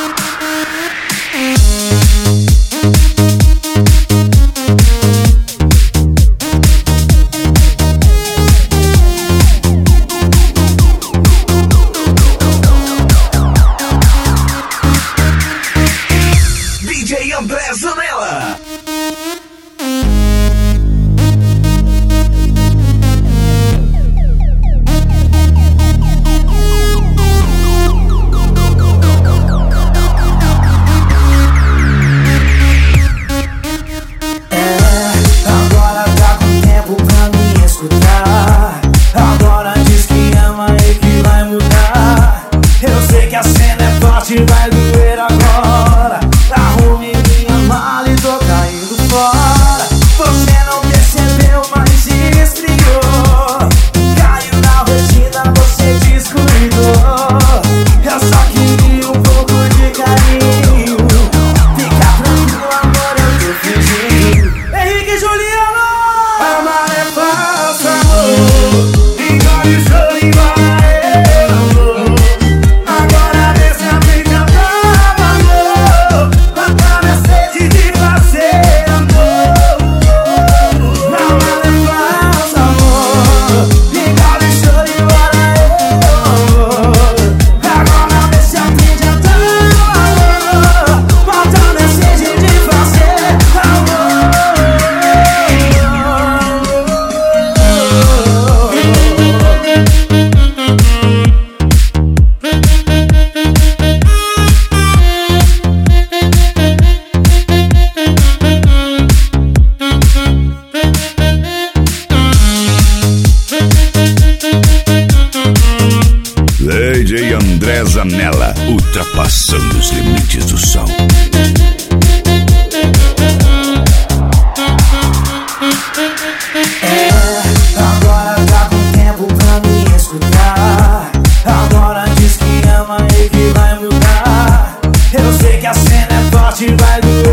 DJ André Zanella. Agora tá com tempo pra me escutar. Agora diz que ama e que vai mudar. Eu sei que a cena é forte, vai doer agora. Arrume minha mala e tô caindo fora. Você não percebeu, mas se esfriou. Caiu na rotina, você descuidou. Eu só queria um pouco de carinho. Fica tranquilo, amor, eu tô fingindo. Henrique e Juliano. Amar é falso, amor. Engole o choro, embora eu vou. Agora desce a briga pra amor. Mata minha sede de fazer amor. Amar é falso, amor. Engole o choro, embora eu vou. Agora desce a briga pra amor. Mata minha sede de fazer amor. DJ André Zanella, ultrapassando os limites do som. Agora tá com tempo pra me escutar. Agora diz que ama e que vai mudar. Eu sei que a cena é forte, vai doer